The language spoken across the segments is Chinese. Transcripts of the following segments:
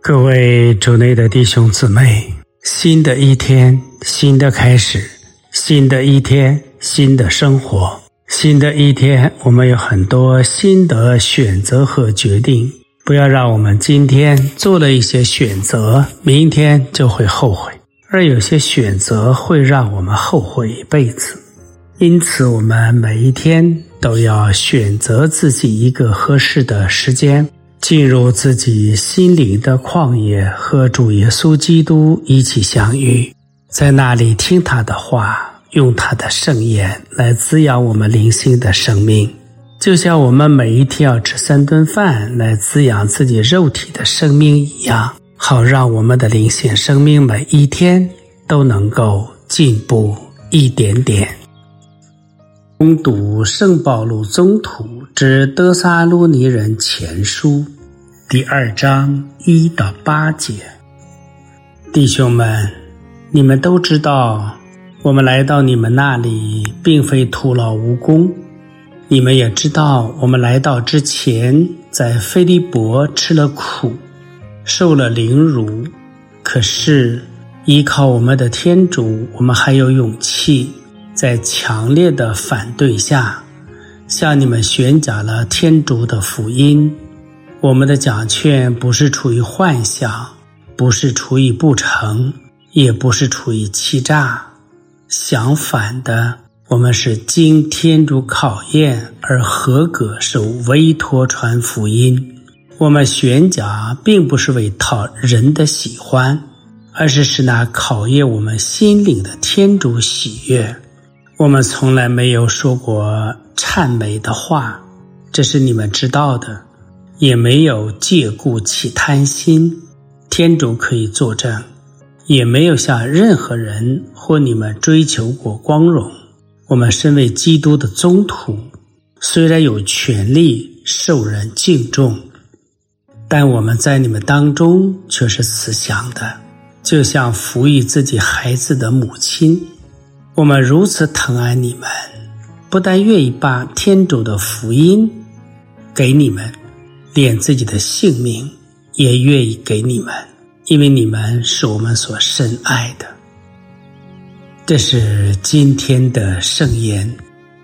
各位主内的弟兄姊妹，新的一天，新的开始，新的一天，新的生活，新的一天，我们有很多新的选择和决定。不要让我们今天做了一些选择，明天就会后悔，而有些选择会让我们后悔一辈子。因此我们每一天都要选择自己一个合适的时间，进入自己心灵的旷野，和主耶稣基督一起相遇，在那里听他的话，用他的圣言来滋养我们灵性的生命。就像我们每一天要吃3顿饭来滋养自己肉体的生命一样，好让我们的灵性生命每一天都能够进步一点点。攻读圣保禄宗徒之得撒罗尼人前书第2章1到8节。弟兄们，你们都知道，我们来到你们那里并非徒劳无功。你们也知道，我们来到之前在腓立伯吃了苦，受了凌辱，可是依靠我们的天主，我们还有勇气，在强烈的反对下向你们宣讲了天主的福音。我们的讲劝不是出于幻想，不是出于不诚，也不是出于欺诈，相反的，我们是经天主考验而合格受委托传福音。我们宣讲并不是为讨人的喜欢，而是使那考验我们心灵的天主喜悦。我们从来没有说过谄媚的话，这是你们知道的，也没有借故起贪心，天主可以作证，也没有向任何人或你们追求过光荣。我们身为基督的宗徒，虽然有权利受人敬重，但我们在你们当中却是慈祥的，就像抚育自己孩子的母亲。我们如此疼爱你们，不但愿意把天主的福音给你们，连自己的性命也愿意给你们，因为你们是我们所深爱的。这是今天的圣言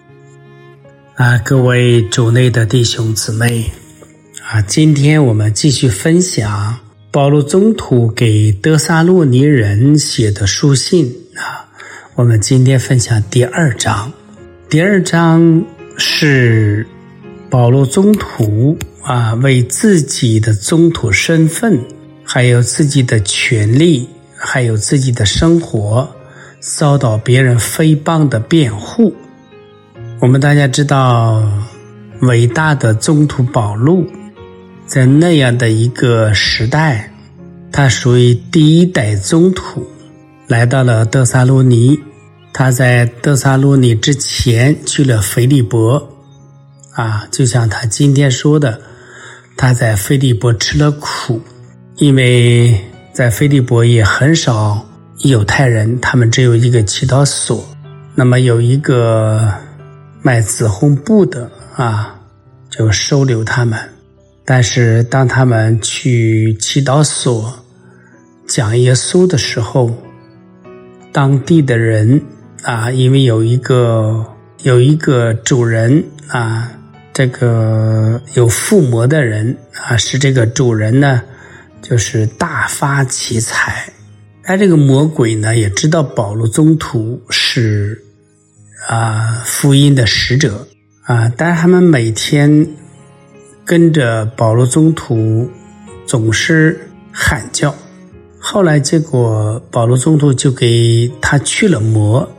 各位主内的弟兄姊妹今天我们继续分享保禄宗徒给得撒罗尼人写的书信我们今天分享第2章。第2章是保禄宗徒为自己的宗徒身份，还有自己的权利，还有自己的生活遭到别人诽谤的辩护。我们大家知道，伟大的宗徒保禄在那样的一个时代，他属于第1代宗徒，来到了得撒罗尼。他在得撒罗尼之前去了腓立伯就像他今天说的，他在腓立伯吃了苦，因为在腓立伯也很少犹太人，他们只有一个祈祷所，那么有一个卖紫红布的就收留他们。但是当他们去祈祷所讲耶稣的时候，当地的人因为有一个主人这个有附魔的人使这个主人呢就是大发其财。他这个魔鬼呢也知道保禄宗徒是福音的使者但是他们每天跟着保禄宗徒总是喊叫。后来结果保禄宗徒就给他去了魔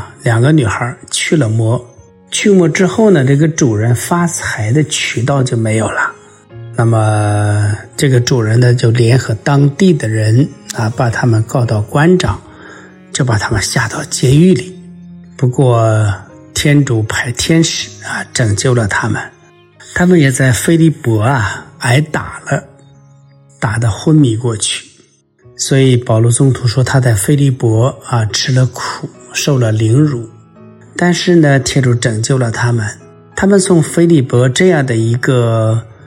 2个女孩去了魔。去魔之后呢，这个主人发财的渠道就没有了。那么这个主人呢就联合当地的人把他们告到官长，就把他们下到监狱里。不过天主派天使拯救了他们。他们也在腓立伯挨打了，打得昏迷过去。所以保禄宗徒说他在腓立伯吃了苦，受了凌辱，但是呢天主拯救了他们。他们从腓立伯这样的一个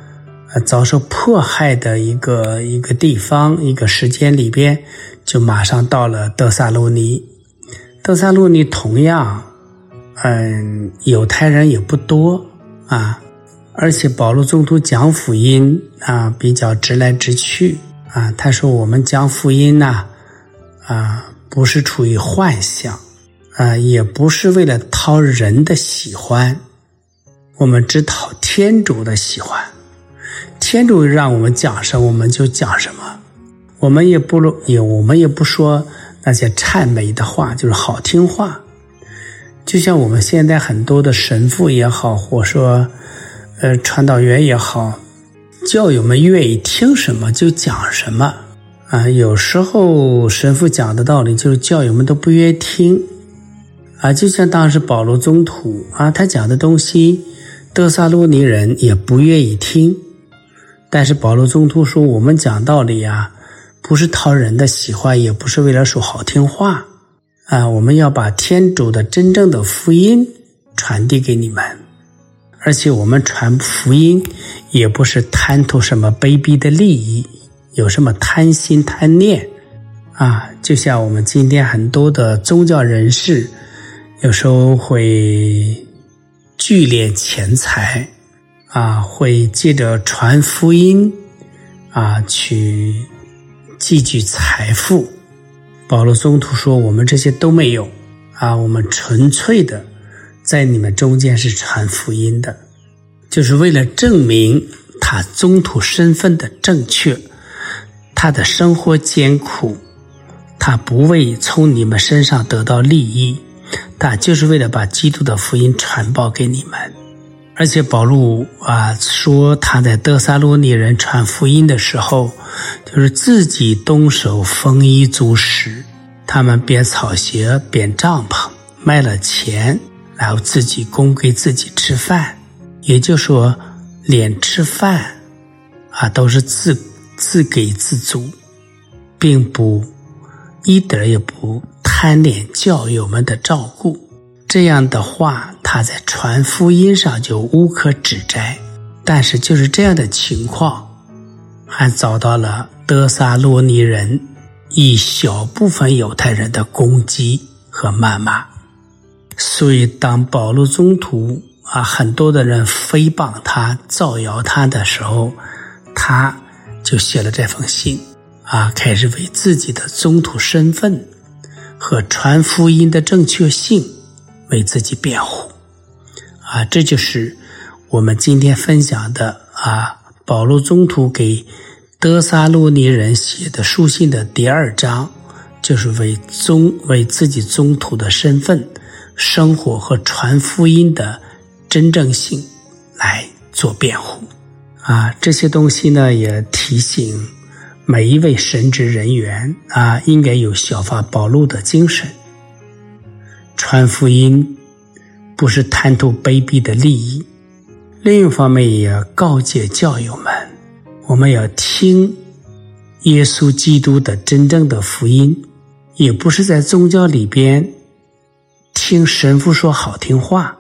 遭受迫害的一个地方一个时间里边，就马上到了得撒洛尼。得撒洛尼同样犹太人也不多啊，而且保罗宗徒讲福音啊比较直来直去啊，他说我们讲福音呢不是出于幻想也不是为了讨人的喜欢，我们只讨天主的喜欢。天主让我们讲什么我们就讲什么，我们也不说那些谄媚的话，就是好听话。就像我们现在很多的神父也好，或说传道员也好，教友们愿意听什么就讲什么有时候神父讲的道理就是教友们都不愿意听就像当时保罗宗徒他讲的东西得撒洛尼人也不愿意听，但是保罗宗徒说我们讲道理不是讨人的喜欢，也不是为了说好听话我们要把天主的真正的福音传递给你们，而且我们传福音也不是贪图什么卑鄙的利益，有什么贪心贪念就像我们今天很多的宗教人士有时候会聚敛钱财会借着传福音去积聚财富。保罗宗徒说我们这些都没有我们纯粹的在你们中间是传福音的，就是为了证明他宗徒身份的正确，他的生活艰苦，他不为从你们身上得到利益，他就是为了把基督的福音传报给你们。而且保罗说他在得撒洛尼人传福音的时候，就是自己动手丰衣足食，他们编草鞋编帐篷，卖了钱，然后自己供给自己吃饭，也就是说连吃饭都是自给自足，并不一点也不贪恋教友们的照顾。这样的话他在传福音上就无可指摘，但是就是这样的情况还遭到了得撒洛尼人一小部分犹太人的攻击和谩骂。所以当保罗宗徒很多的人诽谤他造谣他的时候，他就写了这封信开始为自己的宗徒身份和传福音的正确性为自己辩护这就是我们今天分享的保罗宗徒给得撒洛尼人写的书信的第2章，就是为自己宗徒的身份、生活和传福音的真正性来做辩护这些东西呢也提醒每一位神职人员应该有效法保罗的精神，传福音不是贪图卑鄙的利益。另一方面也告诫教友们，我们要听耶稣基督的真正的福音，也不是在宗教里边听神父说好听话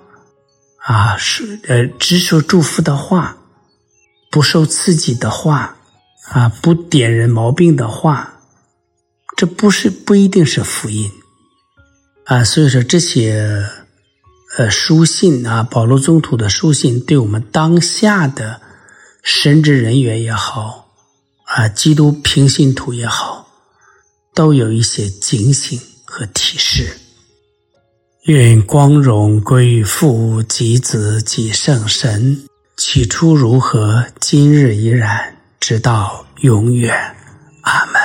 只说祝福的话，不受刺激的话不点人毛病的话，这不一定是福音所以说这些书信保罗宗徒的书信对我们当下的神职人员也好基督平信徒也好，都有一些警醒和提示。愿光荣归于父及子及圣神，起初如何，今日依然，直到永远。阿们。